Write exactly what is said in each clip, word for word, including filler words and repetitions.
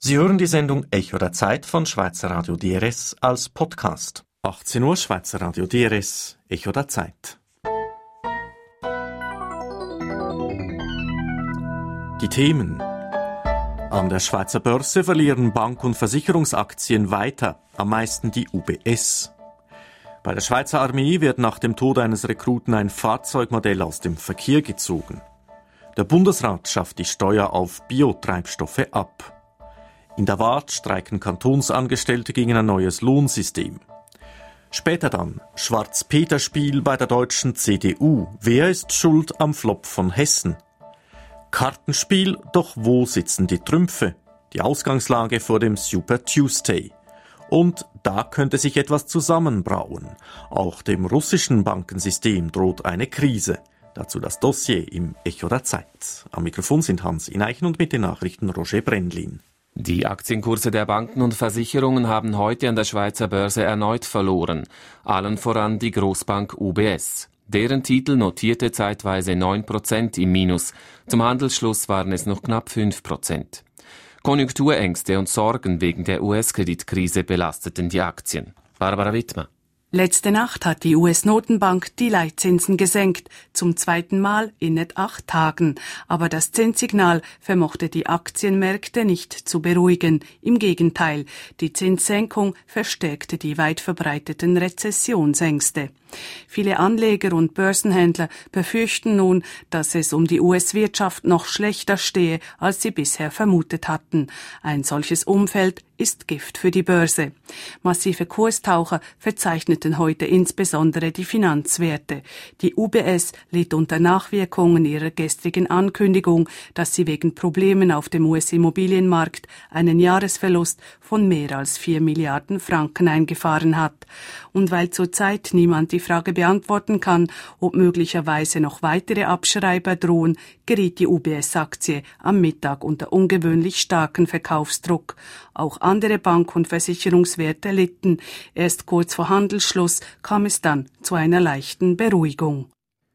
Sie hören die Sendung Echo der Zeit von Schweizer Radio D R S als Podcast. achtzehn Uhr Schweizer Radio D R S, Echo der Zeit. Die Themen. An der Schweizer Börse verlieren Bank- und Versicherungsaktien weiter, am meisten die U B S. Bei der Schweizer Armee wird nach dem Tod eines Rekruten ein Fahrzeugmodell aus dem Verkehr gezogen. Der Bundesrat schafft die Steuer auf Biotreibstoffe ab. In der Waadt streiken Kantonsangestellte gegen ein neues Lohnsystem. Später dann Schwarz-Peter-Spiel bei der deutschen C D U. Wer ist schuld am Flop von Hessen? Kartenspiel, doch wo sitzen die Trümpfe? Die Ausgangslage vor dem Super Tuesday. Und da könnte sich etwas zusammenbrauen. Auch dem russischen Bankensystem droht eine Krise. Dazu das Dossier im Echo der Zeit. Am Mikrofon sind Hans Ineichen und mit den Nachrichten Roger Brendlin. Die Aktienkurse der Banken und Versicherungen haben heute an der Schweizer Börse erneut verloren. Allen voran die Grossbank U B S. Deren Titel notierte zeitweise neun Prozent im Minus. Zum Handelsschluss waren es noch knapp fünf Prozent. Konjunkturängste und Sorgen wegen der U S-Kreditkrise belasteten die Aktien. Barbara Wittmer. Letzte Nacht hat die U S-Notenbank die Leitzinsen gesenkt, zum zweiten Mal in net acht Tagen. Aber das Zinssignal vermochte die Aktienmärkte nicht zu beruhigen. Im Gegenteil, die Zinssenkung verstärkte die weit verbreiteten Rezessionsängste. Viele Anleger und Börsenhändler befürchten nun, dass es um die U S-Wirtschaft noch schlechter stehe, als sie bisher vermutet hatten. Ein solches Umfeld ist Gift für die Börse. Massive Kurstaucher verzeichneten heute insbesondere die Finanzwerte. Die U B S litt unter Nachwirkungen ihrer gestrigen Ankündigung, dass sie wegen Problemen auf dem U S-Immobilienmarkt einen Jahresverlust von mehr als vier Milliarden Franken eingefahren hat. Und weil zurzeit niemand die Frage beantworten kann, ob möglicherweise noch weitere Abschreiber drohen, geriet die U B S-Aktie am Mittag unter ungewöhnlich starken Verkaufsdruck. Auch andere Bank- und Versicherungswerte litten. Erst kurz vor Handelsschluss kam es dann zu einer leichten Beruhigung.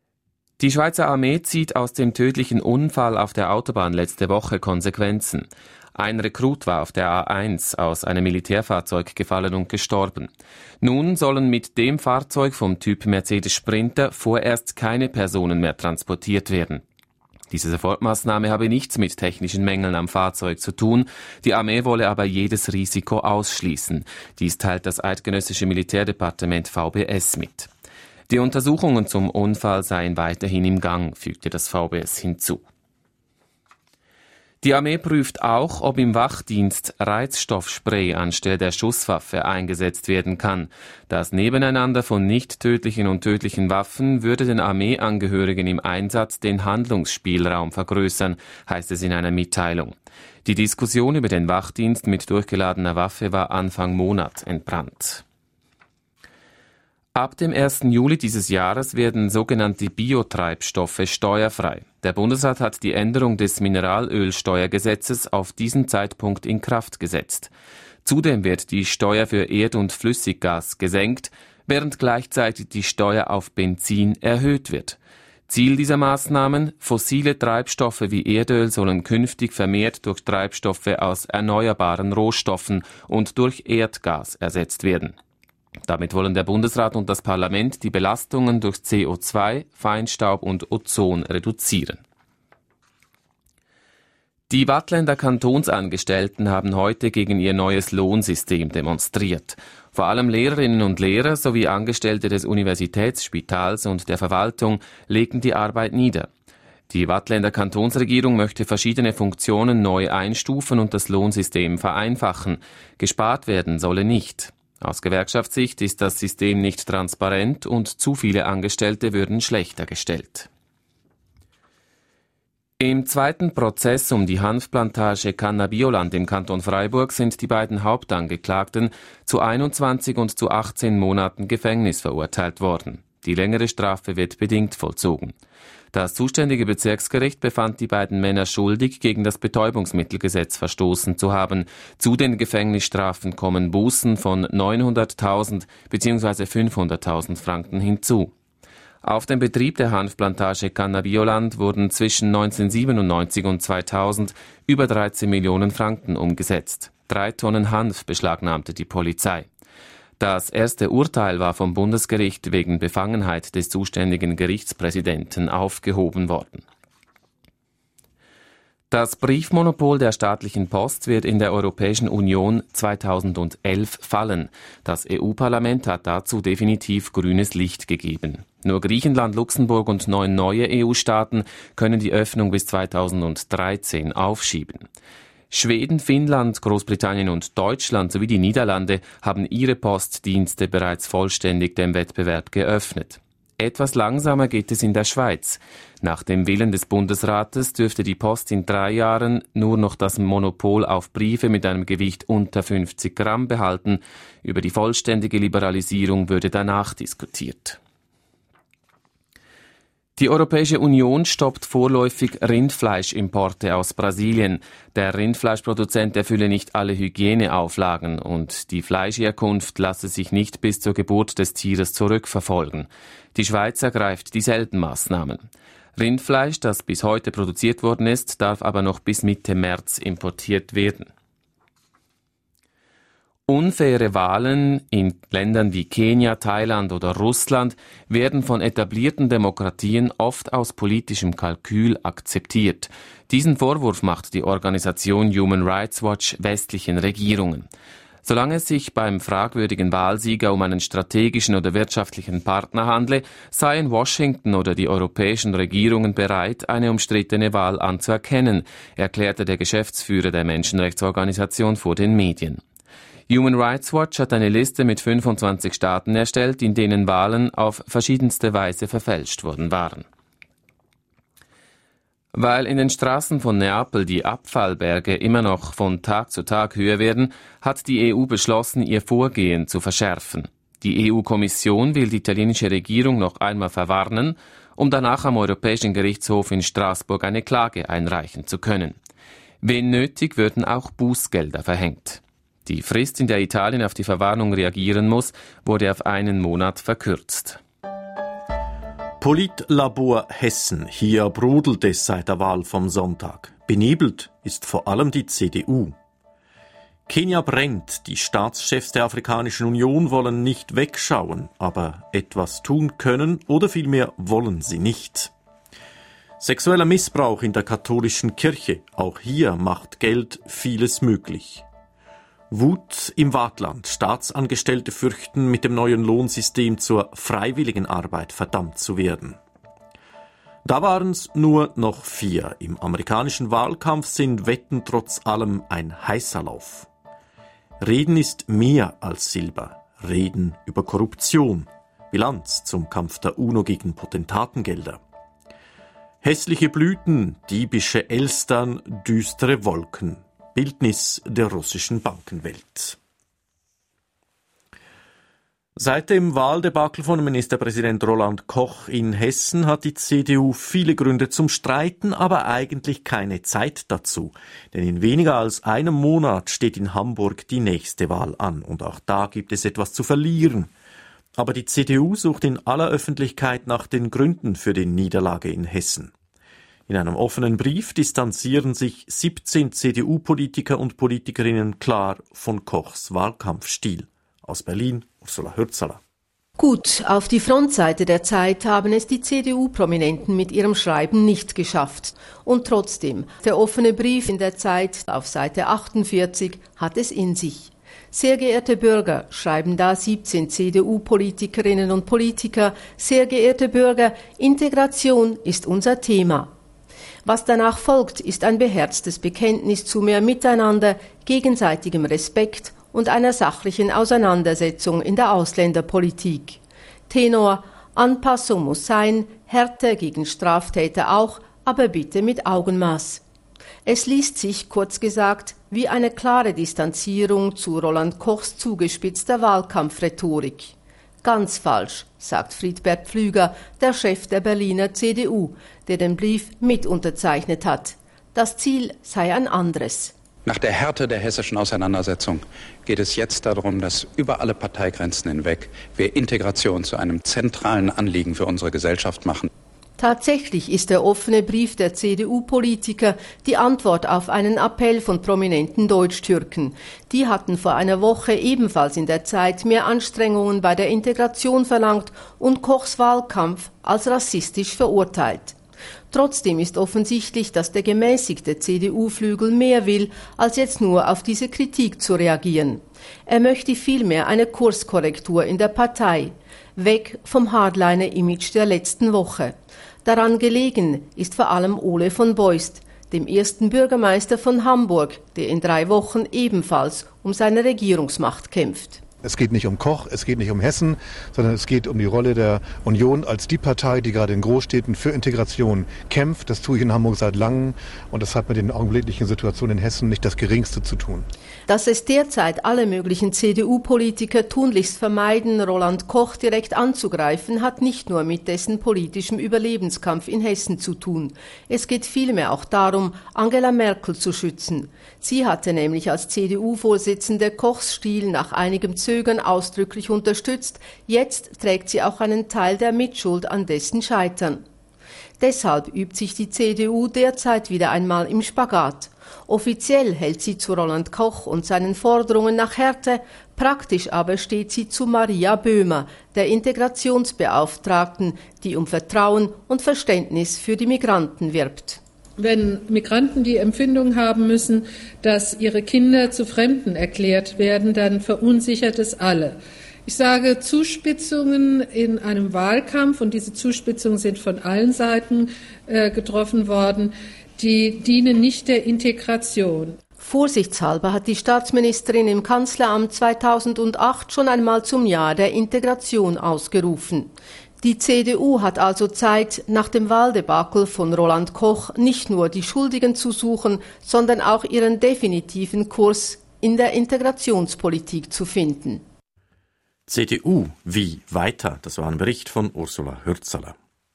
Die Schweizer Armee zieht aus dem tödlichen Unfall auf der Autobahn letzte Woche Konsequenzen. Ein Rekrut war auf der A eins aus einem Militärfahrzeug gefallen und gestorben. Nun sollen mit dem Fahrzeug vom Typ Mercedes Sprinter vorerst keine Personen mehr transportiert werden. Diese Sofortmaßnahme habe nichts mit technischen Mängeln am Fahrzeug zu tun. Die Armee wolle aber jedes Risiko ausschließen. Dies teilt das eidgenössische Militärdepartement V B S mit. Die Untersuchungen zum Unfall seien weiterhin im Gang, fügte das V B S hinzu. Die Armee prüft auch, ob im Wachdienst Reizstoffspray anstelle der Schusswaffe eingesetzt werden kann. Das Nebeneinander von nicht tödlichen und tödlichen Waffen würde den Armeeangehörigen im Einsatz den Handlungsspielraum vergrößern, heißt es in einer Mitteilung. Die Diskussion über den Wachdienst mit durchgeladener Waffe war Anfang Monat entbrannt. Ab dem ersten Juli dieses Jahres werden sogenannte Biotreibstoffe steuerfrei. Der Bundesrat hat die Änderung des Mineralölsteuergesetzes auf diesen Zeitpunkt in Kraft gesetzt. Zudem wird die Steuer für Erd- und Flüssiggas gesenkt, während gleichzeitig die Steuer auf Benzin erhöht wird. Ziel dieser Maßnahmen: fossile Treibstoffe wie Erdöl sollen künftig vermehrt durch Treibstoffe aus erneuerbaren Rohstoffen und durch Erdgas ersetzt werden. Damit wollen der Bundesrat und das Parlament die Belastungen durch C O zwei, Feinstaub und Ozon reduzieren. Die Waadtländer Kantonsangestellten haben heute gegen ihr neues Lohnsystem demonstriert. Vor allem Lehrerinnen und Lehrer sowie Angestellte des Universitätsspitals und der Verwaltung legten die Arbeit nieder. Die Waadtländer Kantonsregierung möchte verschiedene Funktionen neu einstufen und das Lohnsystem vereinfachen. Gespart werden solle nicht. Aus Gewerkschaftssicht ist das System nicht transparent und zu viele Angestellte würden schlechter gestellt. Im zweiten Prozess um die Hanfplantage Cannabioland im Kanton Freiburg sind die beiden Hauptangeklagten zu einundzwanzig und zu achtzehn Monaten Gefängnis verurteilt worden. Die längere Strafe wird bedingt vollzogen. Das zuständige Bezirksgericht befand die beiden Männer schuldig, gegen das Betäubungsmittelgesetz verstoßen zu haben. Zu den Gefängnisstrafen kommen Bußen von neunhunderttausend bzw. fünfhunderttausend Franken hinzu. Auf dem Betrieb der Hanfplantage Cannabioland wurden zwischen neunzehnhundertsiebenundneunzig und zweitausend über dreizehn Millionen Franken umgesetzt. Drei Tonnen Hanf beschlagnahmte die Polizei. Das erste Urteil war vom Bundesgericht wegen Befangenheit des zuständigen Gerichtspräsidenten aufgehoben worden. Das Briefmonopol der staatlichen Post wird in der Europäischen Union zweitausendelf fallen. Das E U-Parlament hat dazu definitiv grünes Licht gegeben. Nur Griechenland, Luxemburg und neun neue E U-Staaten können die Öffnung bis zweitausenddreizehn aufschieben. Schweden, Finnland, Großbritannien und Deutschland sowie die Niederlande haben ihre Postdienste bereits vollständig dem Wettbewerb geöffnet. Etwas langsamer geht es in der Schweiz. Nach dem Willen des Bundesrates dürfte die Post in drei Jahren nur noch das Monopol auf Briefe mit einem Gewicht unter fünfzig Gramm behalten. Über die vollständige Liberalisierung würde danach diskutiert. Die Europäische Union stoppt vorläufig Rindfleischimporte aus Brasilien. Der Rindfleischproduzent erfülle nicht alle Hygieneauflagen und die Fleischherkunft lasse sich nicht bis zur Geburt des Tieres zurückverfolgen. Die Schweiz ergreift dieselben Maßnahmen. Rindfleisch, das bis heute produziert worden ist, darf aber noch bis Mitte März importiert werden. Unfaire Wahlen in Ländern wie Kenia, Thailand oder Russland werden von etablierten Demokratien oft aus politischem Kalkül akzeptiert. Diesen Vorwurf macht die Organisation Human Rights Watch westlichen Regierungen. Solange es sich beim fragwürdigen Wahlsieger um einen strategischen oder wirtschaftlichen Partner handle, seien Washington oder die europäischen Regierungen bereit, eine umstrittene Wahl anzuerkennen, erklärte der Geschäftsführer der Menschenrechtsorganisation vor den Medien. Human Rights Watch hat eine Liste mit fünfundzwanzig Staaten erstellt, in denen Wahlen auf verschiedenste Weise verfälscht worden waren. Weil in den Straßen von Neapel die Abfallberge immer noch von Tag zu Tag höher werden, hat die E U beschlossen, ihr Vorgehen zu verschärfen. Die E U-Kommission will die italienische Regierung noch einmal verwarnen, um danach am Europäischen Gerichtshof in Straßburg eine Klage einreichen zu können. Wenn nötig, würden auch Bußgelder verhängt. Die Frist, in der Italien auf die Verwarnung reagieren muss, wurde auf einen Monat verkürzt. Politlabor Hessen. Hier brodelt es seit der Wahl vom Sonntag. Benebelt ist vor allem die C D U. Kenia brennt. Die Staatschefs der Afrikanischen Union wollen nicht wegschauen, aber etwas tun können oder vielmehr wollen sie nicht. Sexueller Missbrauch in der katholischen Kirche. Auch hier macht Geld vieles möglich. Wut im Waadtland. Staatsangestellte fürchten, mit dem neuen Lohnsystem zur freiwilligen Arbeit verdammt zu werden. Da waren es nur noch vier. Im amerikanischen Wahlkampf sind Wetten trotz allem ein heißer Lauf. Reden ist mehr als Silber. Reden über Korruption. Bilanz zum Kampf der UNO gegen Potentatengelder. Hässliche Blüten, diebische Elstern, düstere Wolken. Bildnis der russischen Bankenwelt. Seit dem Wahldebakel von Ministerpräsident Roland Koch in Hessen hat die C D U viele Gründe zum Streiten, aber eigentlich keine Zeit dazu. Denn in weniger als einem Monat steht in Hamburg die nächste Wahl an und auch da gibt es etwas zu verlieren. Aber die C D U sucht in aller Öffentlichkeit nach den Gründen für die Niederlage in Hessen. In einem offenen Brief distanzieren sich siebzehn C D U-Politiker und Politikerinnen klar von Kochs Wahlkampfstil. Aus Berlin, Ursula Hürzeler. Gut, auf die Frontseite der Zeit haben es die C D U-Prominenten mit ihrem Schreiben nicht geschafft. Und trotzdem, der offene Brief in der Zeit auf Seite achtundvierzig hat es in sich. Sehr geehrte Bürger, schreiben da siebzehn C D U-Politikerinnen und Politiker, sehr geehrte Bürger, Integration ist unser Thema. Was danach folgt, ist ein beherztes Bekenntnis zu mehr Miteinander, gegenseitigem Respekt und einer sachlichen Auseinandersetzung in der Ausländerpolitik. Tenor: Anpassung muss sein, Härte gegen Straftäter auch, aber bitte mit Augenmaß. Es liest sich, kurz gesagt, wie eine klare Distanzierung zu Roland Kochs zugespitzter Wahlkampfrhetorik. Ganz falsch, sagt Friedbert Pflüger, der Chef der Berliner C D U, der den Brief mit unterzeichnet hat. Das Ziel sei ein anderes. Nach der Härte der hessischen Auseinandersetzung geht es jetzt darum, dass über alle Parteigrenzen hinweg wir Integration zu einem zentralen Anliegen für unsere Gesellschaft machen. Tatsächlich ist der offene Brief der C D U-Politiker die Antwort auf einen Appell von prominenten Deutschtürken. Die hatten vor einer Woche ebenfalls in der Zeit mehr Anstrengungen bei der Integration verlangt und Kochs Wahlkampf als rassistisch verurteilt. Trotzdem ist offensichtlich, dass der gemäßigte C D U-Flügel mehr will, als jetzt nur auf diese Kritik zu reagieren. Er möchte vielmehr eine Kurskorrektur in der Partei, weg vom Hardliner-Image der letzten Woche. Daran gelegen ist vor allem Ole von Beust, dem ersten Bürgermeister von Hamburg, der in drei Wochen ebenfalls um seine Regierungsmacht kämpft. Es geht nicht um Koch, es geht nicht um Hessen, sondern es geht um die Rolle der Union als die Partei, die gerade in Großstädten für Integration kämpft. Das tue ich in Hamburg seit langem und das hat mit den augenblicklichen Situationen in Hessen nicht das Geringste zu tun. Dass es derzeit alle möglichen C D U-Politiker tunlichst vermeiden, Roland Koch direkt anzugreifen, hat nicht nur mit dessen politischem Überlebenskampf in Hessen zu tun. Es geht vielmehr auch darum, Angela Merkel zu schützen. Sie hatte nämlich als C D U-Vorsitzende Kochs Stil nach einigem Zögern ausdrücklich unterstützt. Jetzt trägt sie auch einen Teil der Mitschuld an dessen Scheitern. Deshalb übt sich die C D U derzeit wieder einmal im Spagat. Offiziell hält sie zu Roland Koch und seinen Forderungen nach Härte, praktisch aber steht sie zu Maria Böhmer, der Integrationsbeauftragten, die um Vertrauen und Verständnis für die Migranten wirbt. Wenn Migranten die Empfindung haben müssen, dass ihre Kinder zu Fremden erklärt werden, dann verunsichert es alle. Ich sage Zuspitzungen in einem Wahlkampf, und diese Zuspitzungen sind von allen Seiten äh, getroffen worden, die dienen nicht der Integration. Vorsichtshalber hat die Staatsministerin im Kanzleramt zweitausendacht schon einmal zum Jahr der Integration ausgerufen. Die C D U hat also Zeit, nach dem Wahldebakel von Roland Koch nicht nur die Schuldigen zu suchen, sondern auch ihren definitiven Kurs in der Integrationspolitik zu finden. C D U, wie weiter? Das war ein Bericht von Ursula Hürzeler.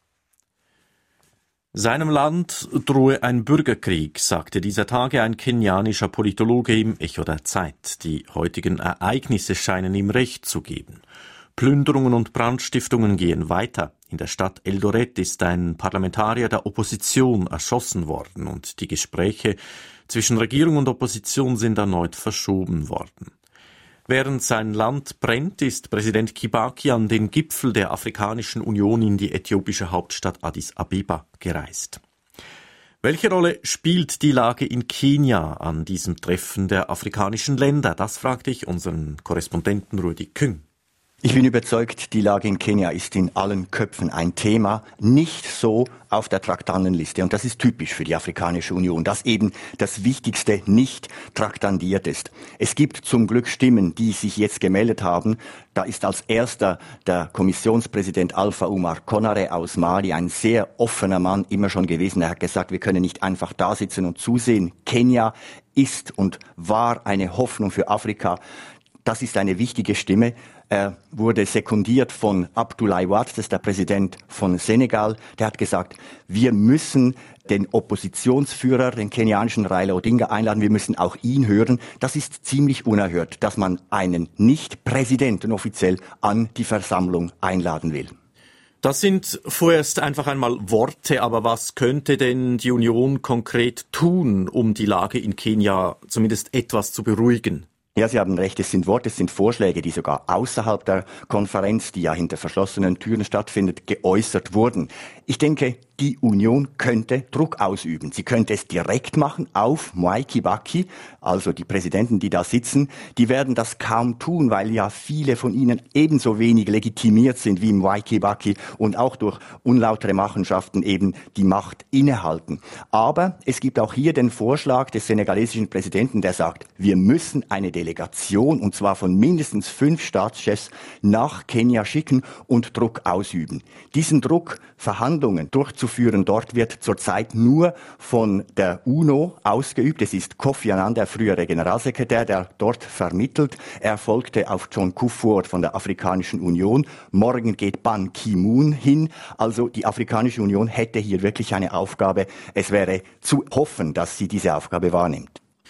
Seinem Land drohe ein Bürgerkrieg, sagte dieser Tage ein kenianischer Politologe im Echo der Zeit. Die heutigen Ereignisse scheinen ihm Recht zu geben. Plünderungen und Brandstiftungen gehen weiter. In der Stadt Eldoret ist ein Parlamentarier der Opposition erschossen worden und die Gespräche zwischen Regierung und Opposition sind erneut verschoben worden. Während sein Land brennt, ist Präsident Kibaki an den Gipfel der Afrikanischen Union in die äthiopische Hauptstadt Addis Abeba gereist. Welche Rolle spielt die Lage in Kenia an diesem Treffen der afrikanischen Länder? Das fragte ich unseren Korrespondenten Rudi Küng. Ich bin überzeugt, die Lage in Kenia ist in allen Köpfen ein Thema, nicht so auf der Traktandenliste. Und das ist typisch für die Afrikanische Union, dass eben das Wichtigste nicht traktandiert ist. Es gibt zum Glück Stimmen, die sich jetzt gemeldet haben. Da ist als erster der Kommissionspräsident Alpha Umar Konare aus Mali, ein sehr offener Mann, immer schon gewesen. Er hat gesagt, wir können nicht einfach da sitzen und zusehen. Kenia ist und war eine Hoffnung für Afrika. Das ist eine wichtige Stimme. Er wurde sekundiert von Abdoulaye Wade, das ist der Präsident von Senegal. Der hat gesagt, wir müssen den Oppositionsführer, den kenianischen Raila Odinga einladen. Wir müssen auch ihn hören. Das ist ziemlich unerhört, dass man einen Nicht-Präsidenten offiziell an die Versammlung einladen will. Das sind vorerst einfach einmal Worte, aber was könnte denn die Union konkret tun, um die Lage in Kenia zumindest etwas zu beruhigen? Ja, Sie haben recht, es sind Worte, es sind Vorschläge, die sogar außerhalb der Konferenz, die ja hinter verschlossenen Türen stattfindet, geäußert wurden. Ich denke, die Union könnte Druck ausüben. Sie könnte es direkt machen auf Mwai Kibaki, also die Präsidenten, die da sitzen. Die werden das kaum tun, weil ja viele von ihnen ebenso wenig legitimiert sind wie Mwai Kibaki und auch durch unlautere Machenschaften eben die Macht innehalten. Aber es gibt auch hier den Vorschlag des senegalesischen Präsidenten, der sagt, wir müssen eine Delegation, und zwar von mindestens fünf Staatschefs, nach Kenia schicken und Druck ausüben. Diesen Druck, Verhandlungen durchzuführen, dort wird zurzeit nur von der UNO ausgeübt. Es ist Kofi Annan, der frühere Generalsekretär, der dort vermittelt. Er folgte auf John Kufuor von der Afrikanischen Union. Morgen geht Ban Ki-moon hin. Also die Afrikanische Union hätte hier wirklich eine Aufgabe. Es wäre zu hoffen, dass sie diese Aufgabe wahrnimmt.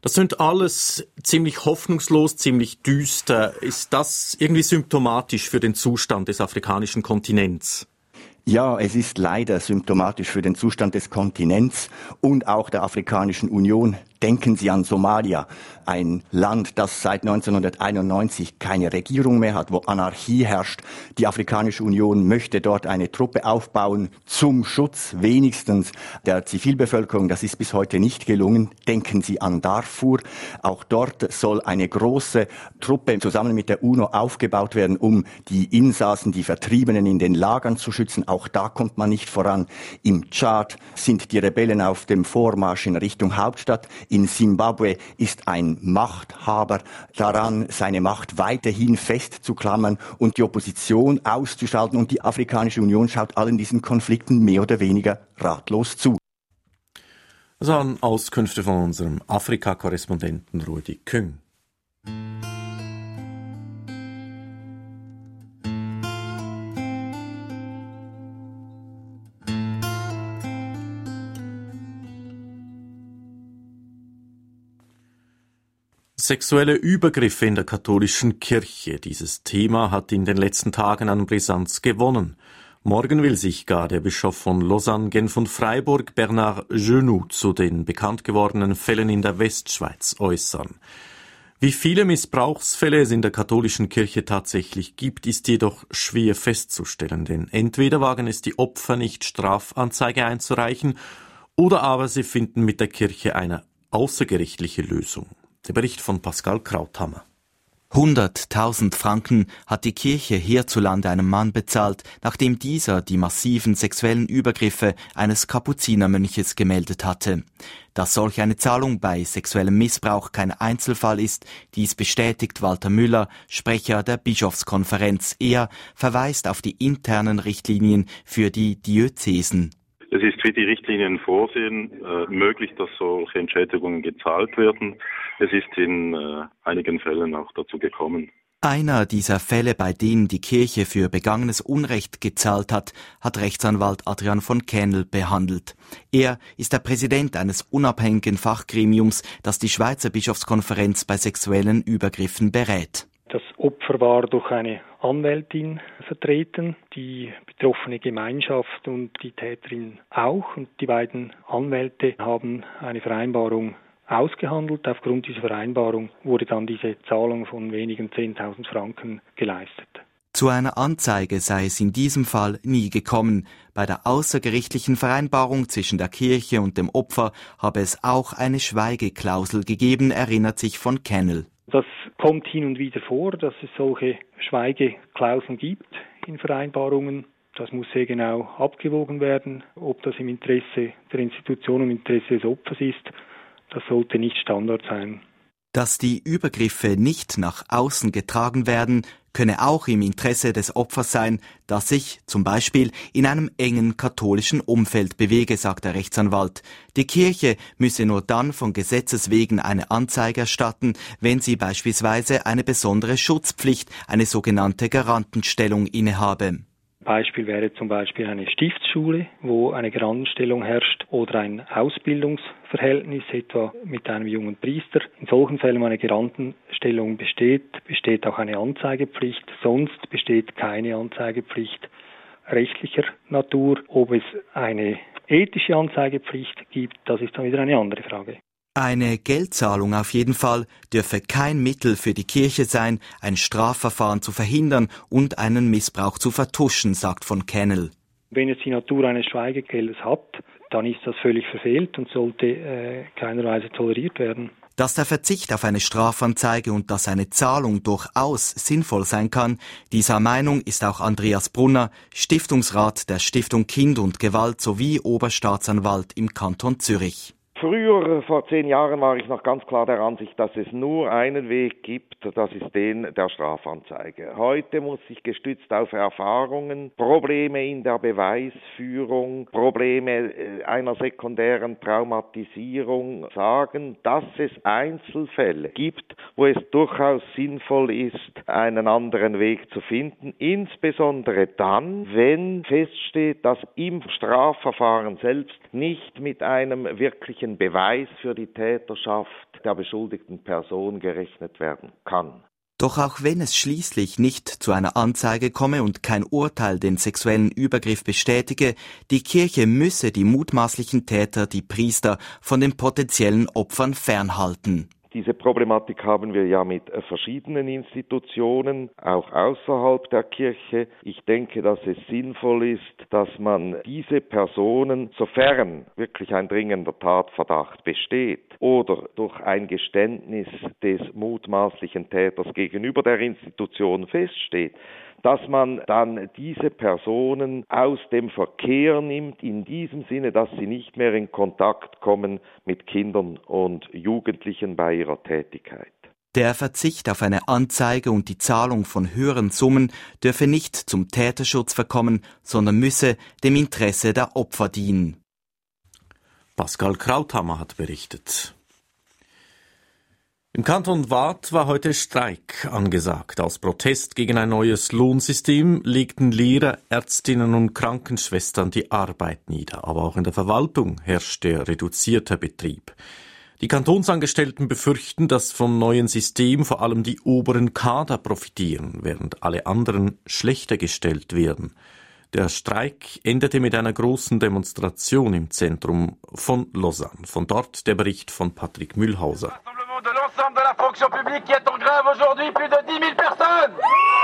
Das sind alles ziemlich hoffnungslos, ziemlich düster. Ist das irgendwie symptomatisch für den Zustand des afrikanischen Kontinents? Ja, es ist leider symptomatisch für den Zustand des Kontinents und auch der Afrikanischen Union. Denken Sie an Somalia, ein Land, das seit neunzehnhunderteinundneunzig keine Regierung mehr hat, wo Anarchie herrscht. Die Afrikanische Union möchte dort eine Truppe aufbauen zum Schutz wenigstens der Zivilbevölkerung. Das ist bis heute nicht gelungen. Denken Sie an Darfur. Auch dort soll eine große Truppe zusammen mit der UNO aufgebaut werden, um die Insassen, die Vertriebenen in den Lagern zu schützen. Auch da kommt man nicht voran. Im Tschad sind die Rebellen auf dem Vormarsch in Richtung Hauptstadt. In Simbabwe ist ein Machthaber daran, seine Macht weiterhin festzuklammern und die Opposition auszuschalten. Und die Afrikanische Union schaut allen diesen Konflikten mehr oder weniger ratlos zu. Das waren Auskünfte von unserem Afrika-Korrespondenten Rudi Küng. Sexuelle Übergriffe in der katholischen Kirche. Dieses Thema hat in den letzten Tagen an Brisanz gewonnen. Morgen will sich gar der Bischof von Lausanne, Genf und Freiburg, Bernard Genoux, zu den bekannt gewordenen Fällen in der Westschweiz äußern. Wie viele Missbrauchsfälle es in der katholischen Kirche tatsächlich gibt, ist jedoch schwer festzustellen, denn entweder wagen es die Opfer nicht, Strafanzeige einzureichen, oder aber sie finden mit der Kirche eine außergerichtliche Lösung. Der Bericht von Pascal Krauthammer. hunderttausend Franken hat die Kirche hierzulande einem Mann bezahlt, nachdem dieser die massiven sexuellen Übergriffe eines Kapuzinermönches gemeldet hatte. Dass solch eine Zahlung bei sexuellem Missbrauch kein Einzelfall ist, dies bestätigt Walter Müller, Sprecher der Bischofskonferenz. Er verweist auf die internen Richtlinien für die Diözesen. Es ist, wie die Richtlinien vorsehen, äh, möglich, dass solche Entschädigungen gezahlt werden. Es ist in äh, einigen Fällen auch dazu gekommen. Einer dieser Fälle, bei denen die Kirche für begangenes Unrecht gezahlt hat, hat Rechtsanwalt Adrian von Kähnl behandelt. Er ist der Präsident eines unabhängigen Fachgremiums, das die Schweizer Bischofskonferenz bei sexuellen Übergriffen berät. Das Opfer war durch eine Anwältin vertreten, die betroffene Gemeinschaft und die Täterin auch. Und die beiden Anwälte haben eine Vereinbarung ausgehandelt. Aufgrund dieser Vereinbarung wurde dann diese Zahlung von wenigen zehntausend Franken geleistet. Zu einer Anzeige sei es in diesem Fall nie gekommen. Bei der außergerichtlichen Vereinbarung zwischen der Kirche und dem Opfer habe es auch eine Schweigeklausel gegeben, erinnert sich von Kähnl. Das kommt hin und wieder vor, dass es solche Schweigeklauseln gibt in Vereinbarungen. Das muss sehr genau abgewogen werden, ob das im Interesse der Institution und im Interesse des Opfers ist. Das sollte nicht Standard sein. Dass die Übergriffe nicht nach außen getragen werden, könne auch im Interesse des Opfers sein, das sich zum Beispiel in einem engen katholischen Umfeld bewege, sagt der Rechtsanwalt. Die Kirche müsse nur dann von Gesetzes wegen eine Anzeige erstatten, wenn sie beispielsweise eine besondere Schutzpflicht, eine sogenannte Garantenstellung innehabe. Beispiel wäre zum Beispiel eine Stiftsschule, wo eine Garantenstellung herrscht, oder ein Ausbildungsverhältnis, etwa mit einem jungen Priester. In solchen Fällen, wo eine Garantenstellung besteht, besteht auch eine Anzeigepflicht. Sonst besteht keine Anzeigepflicht rechtlicher Natur. Ob es eine ethische Anzeigepflicht gibt, das ist dann wieder eine andere Frage. Eine Geldzahlung auf jeden Fall dürfe kein Mittel für die Kirche sein, ein Strafverfahren zu verhindern und einen Missbrauch zu vertuschen, sagt von Kähnl. Wenn es die Natur eines Schweigegeldes hat, dann ist das völlig verfehlt und sollte äh, keiner Weise toleriert werden. Dass der Verzicht auf eine Strafanzeige und dass eine Zahlung durchaus sinnvoll sein kann, dieser Meinung ist auch Andreas Brunner, Stiftungsrat der Stiftung Kind und Gewalt sowie Oberstaatsanwalt im Kanton Zürich. Früher, vor zehn Jahren, war ich noch ganz klar der Ansicht, dass es nur einen Weg gibt, das ist den der Strafanzeige. Heute muss ich gestützt auf Erfahrungen, Probleme in der Beweisführung, Probleme einer sekundären Traumatisierung sagen, dass es Einzelfälle gibt, wo es durchaus sinnvoll ist, einen anderen Weg zu finden, insbesondere dann, wenn feststeht, dass im Strafverfahren selbst nicht mit einem wirklichen richtigen Beweis für die Täterschaft der beschuldigten Person gerechnet werden kann. Doch auch wenn es schließlich nicht zu einer Anzeige komme und kein Urteil den sexuellen Übergriff bestätige, die Kirche müsse die mutmaßlichen Täter, die Priester, von den potenziellen Opfern fernhalten. Diese Problematik haben wir ja mit verschiedenen Institutionen, auch außerhalb der Kirche. Ich denke, dass es sinnvoll ist, dass man diese Personen, sofern wirklich ein dringender Tatverdacht besteht oder durch ein Geständnis des mutmaßlichen Täters gegenüber der Institution feststeht, dass man dann diese Personen aus dem Verkehr nimmt, in diesem Sinne, dass sie nicht mehr in Kontakt kommen mit Kindern und Jugendlichen bei ihrer Tätigkeit. Der Verzicht auf eine Anzeige und die Zahlung von höheren Summen dürfe nicht zum Täterschutz verkommen, sondern müsse dem Interesse der Opfer dienen. Pascal Krauthammer hat berichtet. Im Kanton Waadt war heute Streik angesagt. Aus Protest gegen ein neues Lohnsystem legten Lehrer, Ärztinnen und Krankenschwestern die Arbeit nieder. Aber auch in der Verwaltung herrschte reduzierter Betrieb. Die Kantonsangestellten befürchten, dass vom neuen System vor allem die oberen Kader profitieren, während alle anderen schlechter gestellt werden. Der Streik endete mit einer großen Demonstration im Zentrum von Lausanne. Von dort der Bericht von Patrick Mühlhauser. De l'ensemble de la fonction publique qui est en grève aujourd'hui, plus de dix mille personnes.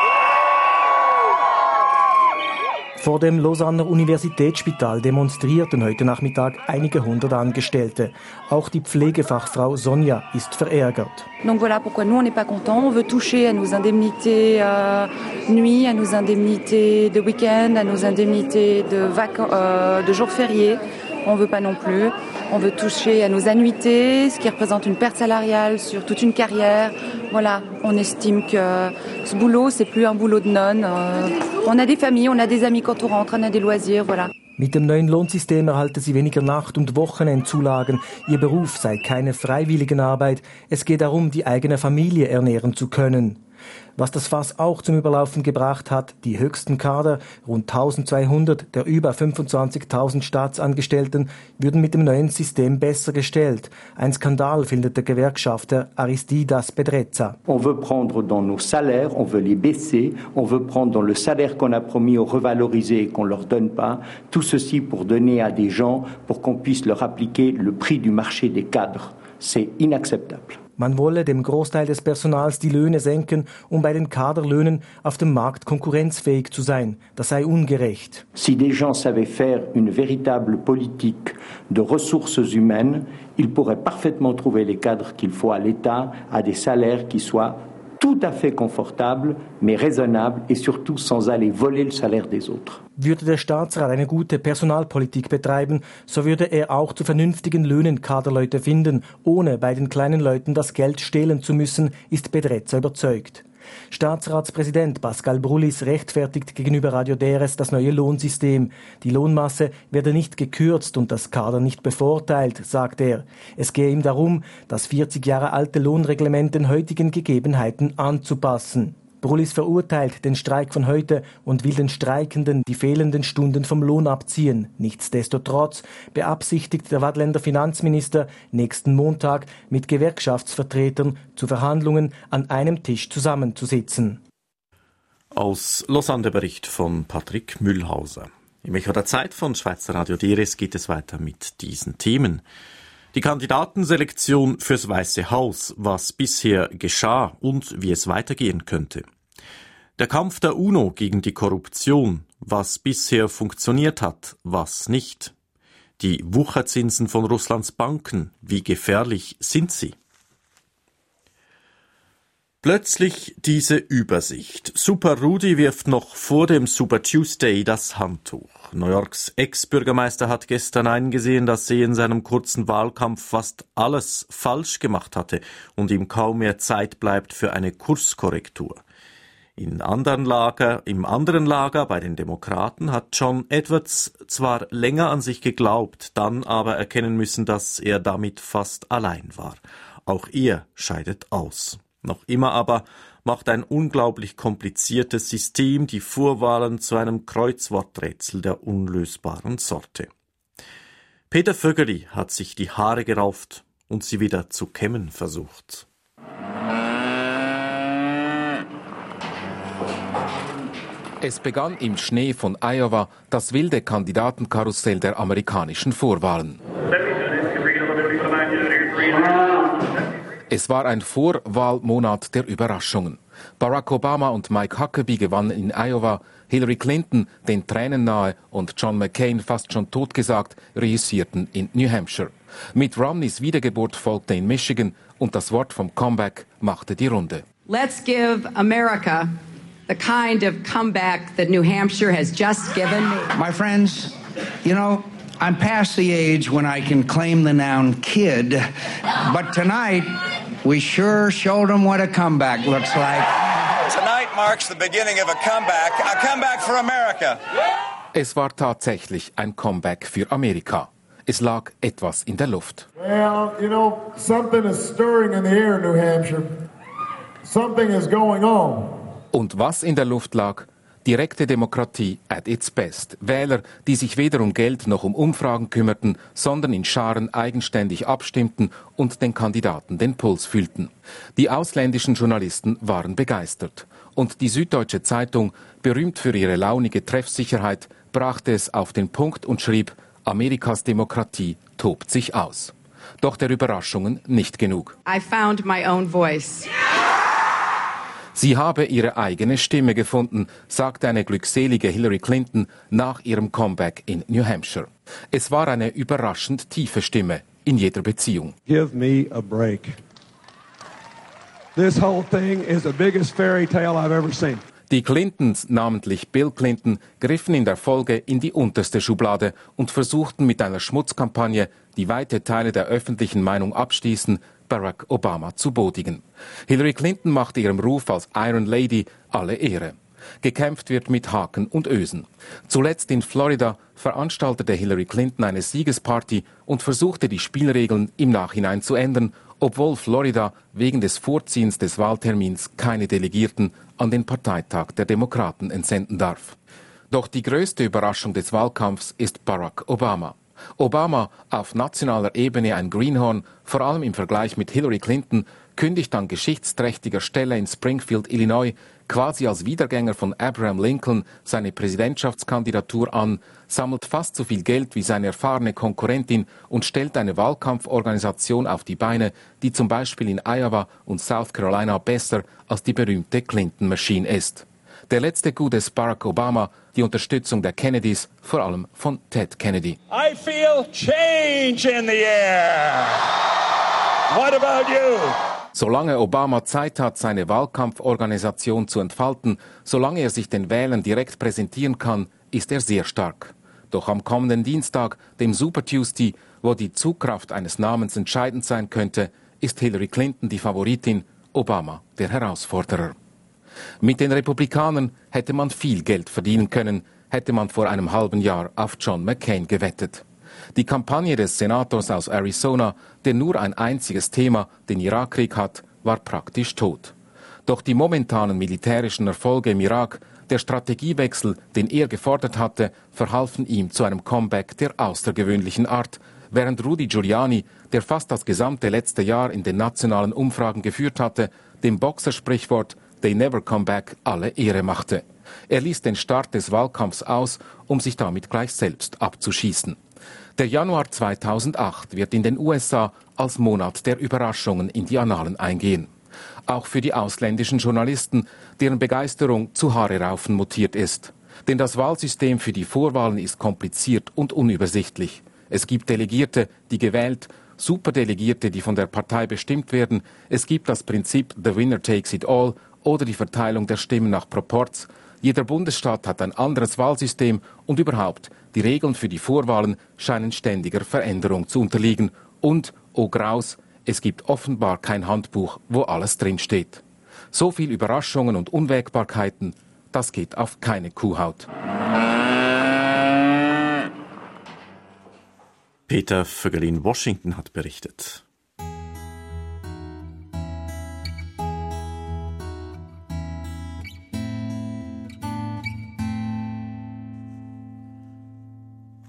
Vor dem Lausanner Universitätsspital demonstrierten heute Nachmittag einige hundert Angestellte. Auch die Pflegefachfrau Sonja ist verärgert. Donc voilà pourquoi nous on n'est pas contents. On veut toucher à nos indemnités euh, nuit, à nos indemnités de week-end, à nos indemnités de vacances, euh, de jours fériés. On veut pas non plus. On veut toucher à nos annuités, ce qui représente une perte salariale sur toute une carrière. Voilà, on estime que ce boulot, c'est plus un boulot de nonne. Euh, on a des familles, on a des amis quand on rentre, on a des loisirs, voilà. Mit dem neuen Lohnsystem erhalte sie weniger Nacht- und Wochenendzulagen. Ihr Beruf sei keine Freiwilligenarbeit. Es geht darum, die eigene Familie ernähren zu können. Was das Fass auch zum Überlaufen gebracht hat, die höchsten Kader, rund eintausendzweihundert der über fünfundzwanzigtausend Staatsangestellten, würden mit dem neuen System besser gestellt. Ein Skandal, findet der Gewerkschafter Aristidas Pedrezza. On veut prendre dans nos salaires, on veut les baisser, on veut prendre dans le salaire qu'on a promis aux revalorisés et qu'on leur donne pas. Tout ceci pour donner à des gens, pour qu'on puisse leur appliquer le prix du marché des cadres. C'est inacceptable. Man wolle dem Großteil des Personals die Löhne senken, um bei den Kaderlöhnen auf dem Markt konkurrenzfähig zu sein. Das sei ungerecht. Si des gens savaient faire une véritable politique de ressources humaines, ils pourraient parfaitement trouver les cadres qu'il faut à l'État, à des salaires qui soient tout à fait confortables, mais raisonnables et surtout sans aller voler le salaire des autres. Würde der Staatsrat eine gute Personalpolitik betreiben, so würde er auch zu vernünftigen Löhnen Kaderleute finden, ohne bei den kleinen Leuten das Geld stehlen zu müssen, ist Pedrezza überzeugt. Staatsratspräsident Pascal Brullis rechtfertigt gegenüber Radio D R S das neue Lohnsystem. Die Lohnmasse werde nicht gekürzt und das Kader nicht bevorteilt, sagt er. Es gehe ihm darum, das vierzig Jahre alte Lohnreglement den heutigen Gegebenheiten anzupassen. Brullis verurteilt den Streik von heute und will den Streikenden die fehlenden Stunden vom Lohn abziehen. Nichtsdestotrotz beabsichtigt der Waadtländer Finanzminister nächsten Montag mit Gewerkschaftsvertretern zu Verhandlungen an einem Tisch zusammenzusitzen. Aus Lausanne der Bericht von Patrick Mühlhauser. Im Echo der Zeit von Schweizer Radio D R S geht es weiter mit diesen Themen. Die Kandidatenselektion fürs Weiße Haus, was bisher geschah und wie es weitergehen könnte. Der Kampf der UNO gegen die Korruption, was bisher funktioniert hat, was nicht. Die Wucherzinsen von Russlands Banken, wie gefährlich sind sie? Plötzlich diese Übersicht. Super Rudy wirft noch vor dem Super Tuesday das Handtuch. New Yorks Ex-Bürgermeister hat gestern eingesehen, dass er in seinem kurzen Wahlkampf fast alles falsch gemacht hatte und ihm kaum mehr Zeit bleibt für eine Kurskorrektur. In anderen Lager, im anderen Lager, bei den Demokraten, hat John Edwards zwar länger an sich geglaubt, dann aber erkennen müssen, dass er damit fast allein war. Auch er scheidet aus. Noch immer aber macht ein unglaublich kompliziertes System die Vorwahlen zu einem Kreuzworträtsel der unlösbaren Sorte. Peter Vögeli hat sich die Haare gerauft und sie wieder zu kämmen versucht. Es begann im Schnee von Iowa das wilde Kandidatenkarussell der amerikanischen Vorwahlen. Es war ein Vorwahlmonat der Überraschungen. Barack Obama und Mike Huckabee gewannen in Iowa, Hillary Clinton, den Tränen nahe, und John McCain, fast schon totgesagt, reüssierten in New Hampshire. Mitt Romneys Wiedergeburt folgte in Michigan und das Wort vom Comeback machte die Runde. Let's give America the kind of comeback that New Hampshire has just given me. My friends, you know, I'm past the age when I can claim the noun kid, but tonight we sure showed them what a comeback looks like. Tonight marks the beginning of a comeback, a comeback for America. Es war tatsächlich ein Comeback für Amerika. Es lag etwas in der Luft. Well, you know, something is stirring in the air in New Hampshire. Something is going on. Und was in der Luft lag? Direkte Demokratie at its best. Wähler, die sich weder um Geld noch um Umfragen kümmerten, sondern in Scharen eigenständig abstimmten und den Kandidaten den Puls fühlten. Die ausländischen Journalisten waren begeistert. Und die Süddeutsche Zeitung, berühmt für ihre launige Treffsicherheit, brachte es auf den Punkt und schrieb: Amerikas Demokratie tobt sich aus. Doch der Überraschungen nicht genug. I found my own voice. Sie habe ihre eigene Stimme gefunden, sagte eine glückselige Hillary Clinton nach ihrem Comeback in New Hampshire. Es war eine überraschend tiefe Stimme in jeder Beziehung. Give me a break. This whole thing is the biggest fairy tale I've ever seen. Die Clintons, namentlich Bill Clinton, griffen in der Folge in die unterste Schublade und versuchten mit einer Schmutzkampagne, die weite Teile der öffentlichen Meinung abstießen, Barack Obama zu bodigen. Hillary Clinton machte ihrem Ruf als Iron Lady alle Ehre. Gekämpft wird mit Haken und Ösen. Zuletzt in Florida veranstaltete Hillary Clinton eine Siegesparty und versuchte die Spielregeln im Nachhinein zu ändern, obwohl Florida wegen des Vorziehens des Wahltermins keine Delegierten an den Parteitag der Demokraten entsenden darf. Doch die größte Überraschung des Wahlkampfs ist Barack Obama. Obama, auf nationaler Ebene ein Greenhorn, vor allem im Vergleich mit Hillary Clinton, kündigt an geschichtsträchtiger Stelle in Springfield, Illinois, quasi als Wiedergänger von Abraham Lincoln seine Präsidentschaftskandidatur an, sammelt fast so viel Geld wie seine erfahrene Konkurrentin und stellt eine Wahlkampforganisation auf die Beine, die zum Beispiel in Iowa und South Carolina besser als die berühmte Clinton Machine ist. Der letzte Coup des Barack Obama, die Unterstützung der Kennedys, vor allem von Ted Kennedy. I feel change in the air. What about you? Solange Obama Zeit hat, seine Wahlkampforganisation zu entfalten, solange er sich den Wählern direkt präsentieren kann, ist er sehr stark. Doch am kommenden Dienstag, dem Super Tuesday, wo die Zugkraft eines Namens entscheidend sein könnte, ist Hillary Clinton die Favoritin, Obama der Herausforderer. Mit den Republikanern hätte man viel Geld verdienen können, hätte man vor einem halben Jahr auf John McCain gewettet. Die Kampagne des Senators aus Arizona, der nur ein einziges Thema, den Irakkrieg hat, war praktisch tot. Doch die momentanen militärischen Erfolge im Irak, der Strategiewechsel, den er gefordert hatte, verhalfen ihm zu einem Comeback der außergewöhnlichen Art, während Rudy Giuliani, der fast das gesamte letzte Jahr in den nationalen Umfragen geführt hatte, dem Boxersprichwort "They never come back" alle Ehre machte. Er ließ den Start des Wahlkampfs aus, um sich damit gleich selbst abzuschießen. Der Januar zweitausendacht wird in den U S A als Monat der Überraschungen in die Annalen eingehen. Auch für die ausländischen Journalisten, deren Begeisterung zu Haareraufen mutiert ist. Denn das Wahlsystem für die Vorwahlen ist kompliziert und unübersichtlich. Es gibt Delegierte, die gewählt, Superdelegierte, die von der Partei bestimmt werden. Es gibt das Prinzip The Winner Takes It All oder die Verteilung der Stimmen nach Proporz. Jeder Bundesstaat hat ein anderes Wahlsystem und überhaupt, die Regeln für die Vorwahlen scheinen ständiger Veränderung zu unterliegen. Und, oh Graus, es gibt offenbar kein Handbuch, wo alles drinsteht. So viel Überraschungen und Unwägbarkeiten, das geht auf keine Kuhhaut. Peter Vögeli in Washington hat berichtet.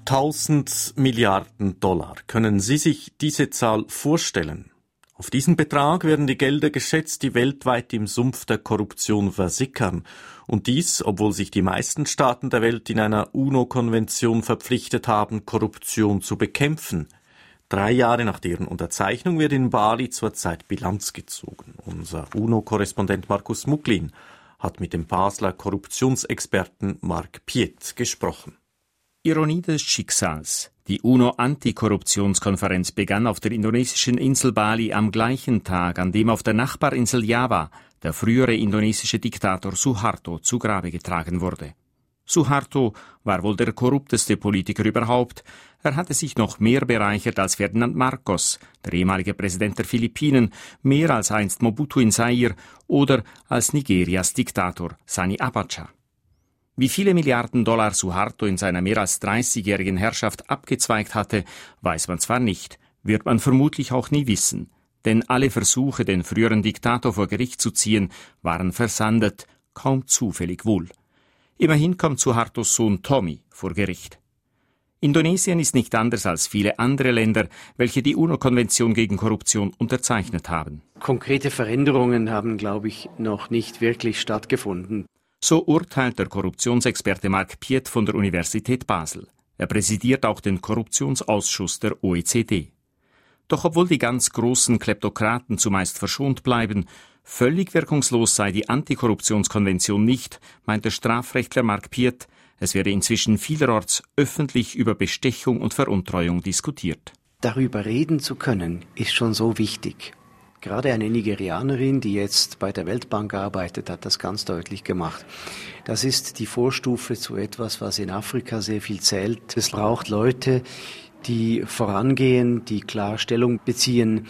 tausend Milliarden Dollar. Können Sie sich diese Zahl vorstellen? Auf diesen Betrag werden die Gelder geschätzt, die weltweit im Sumpf der Korruption versickern. Und dies, obwohl sich die meisten Staaten der Welt in einer UNO-Konvention verpflichtet haben, Korruption zu bekämpfen. Drei Jahre nach deren Unterzeichnung wird in Bali zurzeit Bilanz gezogen. Unser UNO-Korrespondent Markus Muklin hat mit dem Basler Korruptionsexperten Marc Piet gesprochen. Ironie des Schicksals. Die UNO-Antikorruptionskonferenz begann auf der indonesischen Insel Bali am gleichen Tag, an dem auf der Nachbarinsel Java der frühere indonesische Diktator Suharto zu Grabe getragen wurde. Suharto war wohl der korrupteste Politiker überhaupt. Er hatte sich noch mehr bereichert als Ferdinand Marcos, der ehemalige Präsident der Philippinen, mehr als einst Mobutu in Zaire oder als Nigerias Diktator Sani Abacha. Wie viele Milliarden Dollar Suharto in seiner mehr als dreißigjährigen Herrschaft abgezweigt hatte, weiß man zwar nicht, wird man vermutlich auch nie wissen. Denn alle Versuche, den früheren Diktator vor Gericht zu ziehen, waren versandet, kaum zufällig wohl. Immerhin kommt Suhartos Sohn Tommy vor Gericht. Indonesien ist nicht anders als viele andere Länder, welche die UNO-Konvention gegen Korruption unterzeichnet haben. Konkrete Veränderungen haben, glaube ich, noch nicht wirklich stattgefunden. So urteilt der Korruptionsexperte Marc Piet von der Universität Basel. Er präsidiert auch den Korruptionsausschuss der O E C D. Doch obwohl die ganz großen Kleptokraten zumeist verschont bleiben, völlig wirkungslos sei die Antikorruptionskonvention nicht, meint der Strafrechtler Marc Piet. Es werde inzwischen vielerorts öffentlich über Bestechung und Veruntreuung diskutiert. Darüber reden zu können, ist schon so wichtig. Gerade eine Nigerianerin, die jetzt bei der Weltbank arbeitet, hat das ganz deutlich gemacht. Das ist die Vorstufe zu etwas, was in Afrika sehr viel zählt. Es braucht Leute, die vorangehen, die klar Stellung beziehen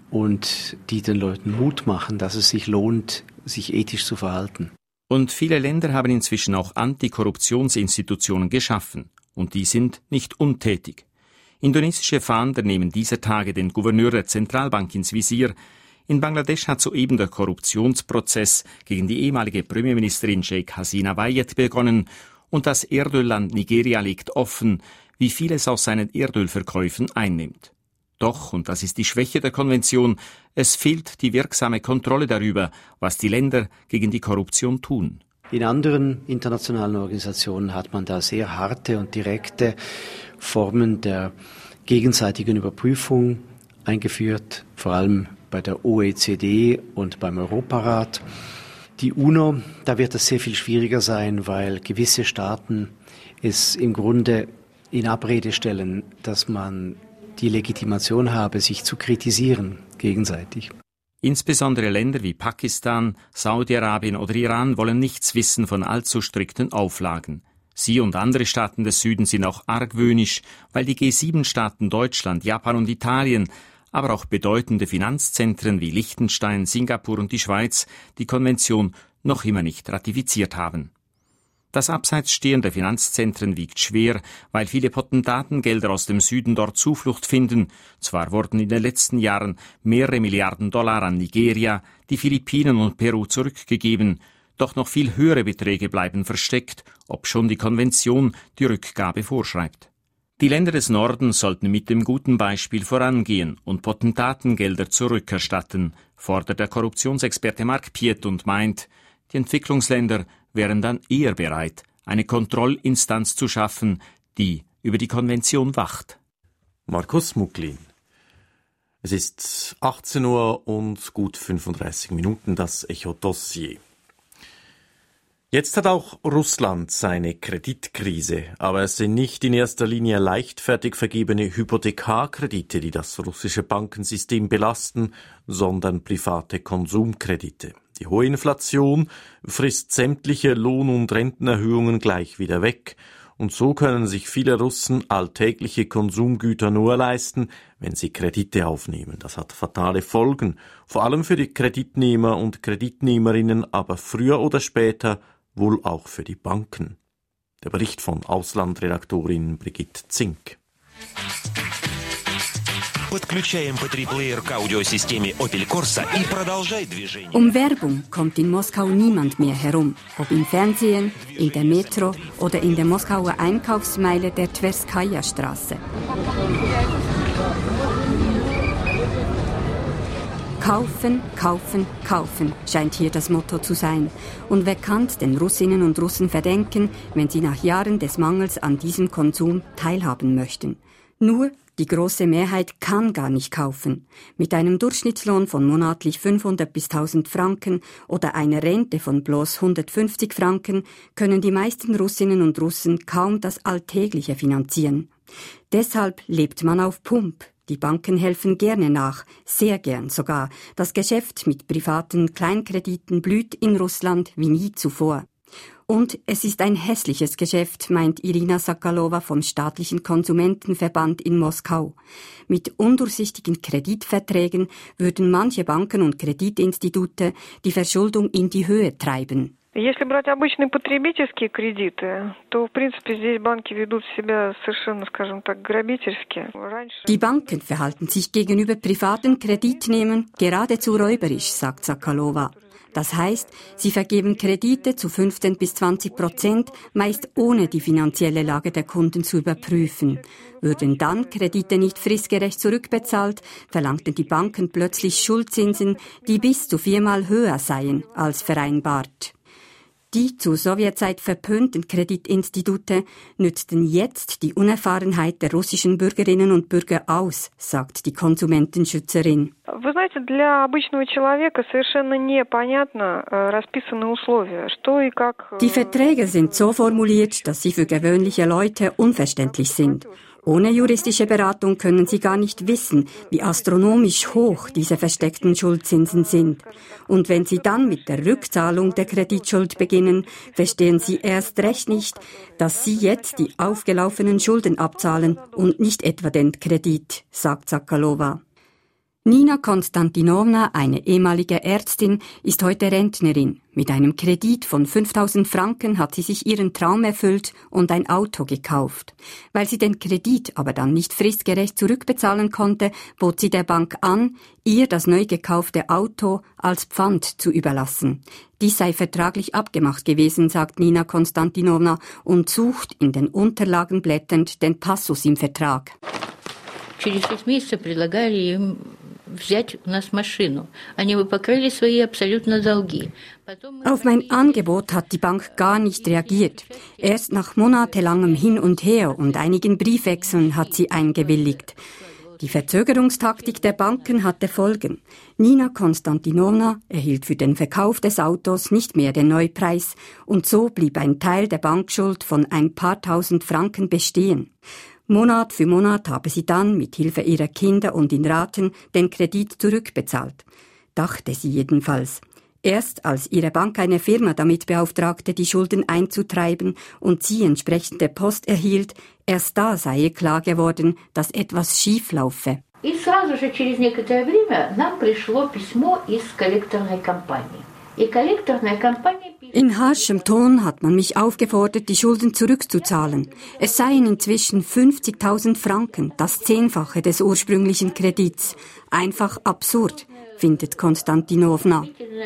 und die den Leuten Mut machen, dass es sich lohnt, sich ethisch zu verhalten. Und viele Länder haben inzwischen auch Antikorruptionsinstitutionen geschaffen. Und die sind nicht untätig. Indonesische Fahnder nehmen dieser Tage den Gouverneur der Zentralbank ins Visier. In Bangladesch hat soeben der Korruptionsprozess gegen die ehemalige Premierministerin Sheikh Hasina Wajed begonnen. Und das Erdölland Nigeria legt offen, wie viel es aus seinen Erdölverkäufen einnimmt. Doch, und das ist die Schwäche der Konvention, es fehlt die wirksame Kontrolle darüber, was die Länder gegen die Korruption tun. In anderen internationalen Organisationen hat man da sehr harte und direkte Formen der gegenseitigen Überprüfung eingeführt, vor allem bei der O E C D und beim Europarat. Die UNO, da wird es sehr viel schwieriger sein, weil gewisse Staaten es im Grunde in Abrede stellen, dass man die Legitimation habe, sich zu kritisieren gegenseitig. Insbesondere Länder wie Pakistan, Saudi-Arabien oder Iran wollen nichts wissen von allzu strikten Auflagen. Sie und andere Staaten des Südens sind auch argwöhnisch, weil die G sieben Staaten Deutschland, Japan und Italien, aber auch bedeutende Finanzzentren wie Liechtenstein, Singapur und die Schweiz die Konvention noch immer nicht ratifiziert haben. Das Abseitsstehen der Finanzzentren wiegt schwer, weil viele Potentaten Gelder aus dem Süden dort Zuflucht finden. Zwar wurden in den letzten Jahren mehrere Milliarden Dollar an Nigeria, die Philippinen und Peru zurückgegeben, doch noch viel höhere Beträge bleiben versteckt, obschon die Konvention die Rückgabe vorschreibt. Die Länder des Nordens sollten mit dem guten Beispiel vorangehen und Potentatengelder zurückerstatten, fordert der Korruptionsexperte Marc Piet und meint, die Entwicklungsländer wären dann eher bereit, eine Kontrollinstanz zu schaffen, die über die Konvention wacht. Markus Muklin. Es ist achtzehn Uhr und gut fünfunddreißig Minuten, das Echo-Dossier. Jetzt hat auch Russland seine Kreditkrise, aber es sind nicht in erster Linie leichtfertig vergebene Hypothekarkredite, die das russische Bankensystem belasten, sondern private Konsumkredite. Die hohe Inflation frisst sämtliche Lohn- und Rentenerhöhungen gleich wieder weg. Und so können sich viele Russen alltägliche Konsumgüter nur leisten, wenn sie Kredite aufnehmen. Das hat fatale Folgen, vor allem für die Kreditnehmer und Kreditnehmerinnen, aber früher oder später wohl auch für die Banken. Der Bericht von Auslandredaktorin Brigitte Zink. подключаем пи три плеер к аудиосистеме Opel Corsa и продолжай движение. Um Werbung kommt in Moskau niemand mehr herum, ob im Fernsehen, in der Metro oder in der Moskauer Einkaufsmeile der Tverskaya-Straße. Kaufen, kaufen, kaufen scheint hier das Motto zu sein. Und wer kann's den Russinnen und Russen verdenken, wenn sie nach Jahren des Mangels an diesem Konsum teilhaben möchten? Nur die große Mehrheit kann gar nicht kaufen. Mit einem Durchschnittslohn von monatlich fünfhundert bis tausend Franken oder einer Rente von bloß hundertfünfzig Franken können die meisten Russinnen und Russen kaum das Alltägliche finanzieren. Deshalb lebt man auf Pump. Die Banken helfen gerne nach, sehr gern sogar. Das Geschäft mit privaten Kleinkrediten blüht in Russland wie nie zuvor. Und es ist ein hässliches Geschäft, meint Irina Sokolova vom staatlichen Konsumentenverband in Moskau. Mit undurchsichtigen Kreditverträgen würden manche Banken und Kreditinstitute die Verschuldung in die Höhe treiben. Если брать обычные потребительские кредиты, то, в принципе, здесь банки ведут себя совершенно, скажем так, грабительски. Die Banken verhalten sich gegenüber privaten Kreditnehmern geradezu räuberisch, sagt Sokolova. Das heißt, sie vergeben Kredite zu fünfzehn bis zwanzig Prozent, meist ohne die finanzielle Lage der Kunden zu überprüfen. Würden dann Kredite nicht fristgerecht zurückbezahlt, verlangten die Banken plötzlich Schuldzinsen, die bis zu viermal höher seien als vereinbart. Die zur Sowjetzeit verpönten Kreditinstitute nützten jetzt die Unerfahrenheit der russischen Bürgerinnen und Bürger aus, sagt die Konsumentenschützerin. Вы знаете, для обычного человека совершенно непонятно расписаны условия, что и как. Die Verträge sind so formuliert, dass sie für gewöhnliche Leute unverständlich sind. Ohne juristische Beratung können Sie gar nicht wissen, wie astronomisch hoch diese versteckten Schuldzinsen sind. Und wenn Sie dann mit der Rückzahlung der Kreditschuld beginnen, verstehen Sie erst recht nicht, dass Sie jetzt die aufgelaufenen Schulden abzahlen und nicht etwa den Kredit, sagt Sokolova. Nina Konstantinowna, eine ehemalige Ärztin, ist heute Rentnerin. Mit einem Kredit von fünftausend Franken hat sie sich ihren Traum erfüllt und ein Auto gekauft. Weil sie den Kredit aber dann nicht fristgerecht zurückbezahlen konnte, bot sie der Bank an, ihr das neu gekaufte Auto als Pfand zu überlassen. Dies sei vertraglich abgemacht gewesen, sagt Nina Konstantinowna und sucht in den Unterlagen blätternd den Passus im Vertrag. Через шесть месяцев предлагали им взять у нас машину. Они бы покрыли свои абсолютно долги. Auf mein Angebot hat die Bank gar nicht reagiert. Erst nach monatelangem Hin und Her und einigen Briefwechseln hat sie eingewilligt. Die Verzögerungstaktik der Banken hatte Folgen. Nina Konstantinowna erhielt für den Verkauf des Autos nicht mehr den Neupreis und so blieb ein Teil der Bankschuld von ein paar tausend Franken bestehen. Monat für Monat habe sie dann mit Hilfe ihrer Kinder und in Raten den Kredit zurückbezahlt. Dachte sie jedenfalls. Erst als ihre Bank eine Firma damit beauftragte, die Schulden einzutreiben und sie entsprechende Post erhielt, erst da sei ihr klar geworden, dass etwas schief laufe. И сразу же через некоторое время нам пришло письмо из коллекторной компании. И коллекторная компания In harschem Ton hat man mich aufgefordert, die Schulden zurückzuzahlen. Es seien inzwischen fünfzigtausend Franken, das Zehnfache des ursprünglichen Kredits. Einfach absurd, findet Konstantinowna.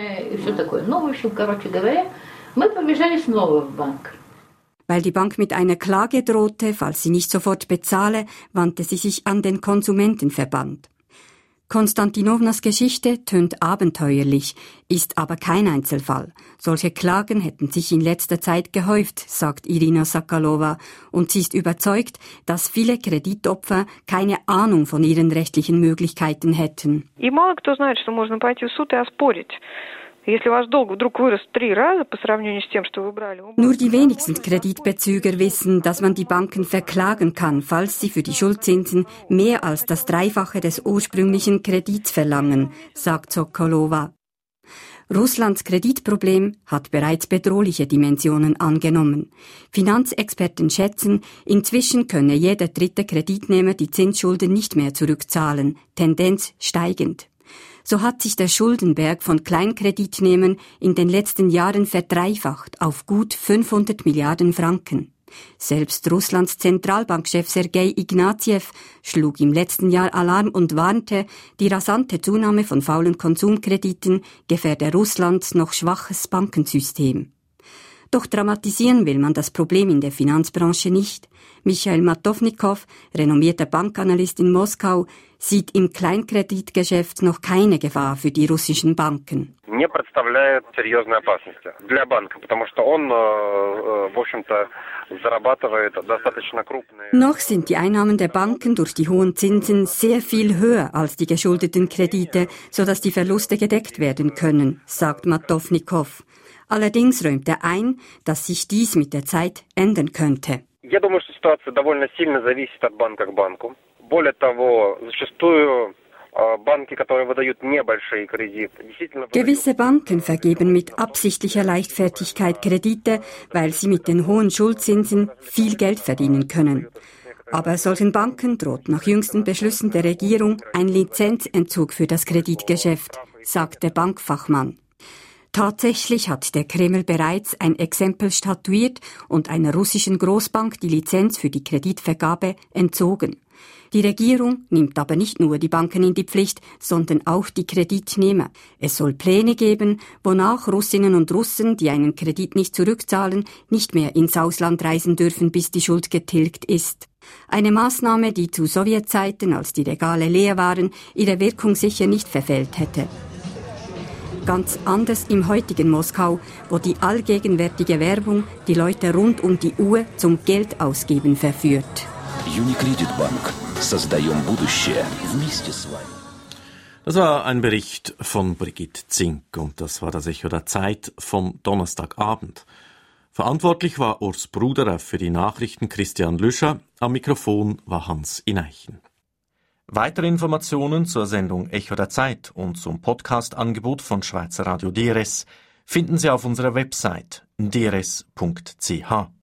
Weil die Bank mit einer Klage drohte, falls sie nicht sofort bezahle, wandte sie sich an den Konsumentenverband. Konstantinownas Geschichte tönt abenteuerlich, ist aber kein Einzelfall. Solche Klagen hätten sich in letzter Zeit gehäuft, sagt Irina Sokolova, und sie ist überzeugt, dass viele Kreditopfer keine Ahnung von ihren rechtlichen Möglichkeiten hätten. И мало кто знает, что можно пойти в суд и оспорить. Nur die wenigsten Kreditbezüger wissen, dass man die Banken verklagen kann, falls sie für die Schuldzinsen mehr als das Dreifache des ursprünglichen Kredits verlangen, sagt Sokolova. Russlands Kreditproblem hat bereits bedrohliche Dimensionen angenommen. Finanzexperten schätzen, inzwischen könne jeder dritte Kreditnehmer die Zinsschulden nicht mehr zurückzahlen, Tendenz steigend. So hat sich der Schuldenberg von Kleinkreditnehmern in den letzten Jahren verdreifacht auf gut fünfhundert Milliarden Franken. Selbst Russlands Zentralbankchef Sergei Ignatiev schlug im letzten Jahr Alarm und warnte, die rasante Zunahme von faulen Konsumkrediten gefährde Russlands noch schwaches Bankensystem. Doch dramatisieren will man das Problem in der Finanzbranche nicht. Michail Matovnikov, renommierter Bankanalyst in Moskau, sieht im Kleinkreditgeschäft noch keine Gefahr für die russischen Banken. Не представляет серьезной опасности для банка, потому что он, в общем-то, зарабатывает достаточно крупные. Noch sind die Einnahmen der Banken durch die hohen Zinsen sehr viel höher als die geschuldeten Kredite, sodass die Verluste gedeckt werden können, sagt Matovnikov. Allerdings räumt er ein, dass sich dies mit der Zeit ändern könnte. Я думаю, что ситуация довольно сильно зависит от банка к банку. Более того, зачастую банки, которые выдают небольшие кредиты, действительно... Gewisse Banken vergeben mit absichtlicher Leichtfertigkeit Kredite, weil sie mit den hohen Schuldzinsen viel Geld verdienen können. Aber solchen Banken droht nach jüngsten Beschlüssen der Regierung ein Lizenzentzug für das Kreditgeschäft, sagt der Bankfachmann. Tatsächlich hat der Kreml bereits ein Exempel statuiert und einer russischen Großbank die Lizenz für die Kreditvergabe entzogen. Die Regierung nimmt aber nicht nur die Banken in die Pflicht, sondern auch die Kreditnehmer. Es soll Pläne geben, wonach Russinnen und Russen, die einen Kredit nicht zurückzahlen, nicht mehr ins Ausland reisen dürfen, bis die Schuld getilgt ist. Eine Maßnahme, die zu Sowjetzeiten, als die Regale leer waren, ihre Wirkung sicher nicht verfehlt hätte. Ganz anders im heutigen Moskau, wo die allgegenwärtige Werbung die Leute rund um die Uhr zum Geldausgeben verführt. Unicredit Bank. Создаем будущее вместе с вами. Das war ein Bericht von Brigitte Zink und das war das Echo der Zeit vom Donnerstagabend. Verantwortlich war Urs Bruderer, für die Nachrichten Christian Lüscher, am Mikrofon war Hans Ineichen. Weitere Informationen zur Sendung Echo der Zeit und zum Podcast-Angebot von Schweizer Radio D R S finden Sie auf unserer Website d r s punkt c h.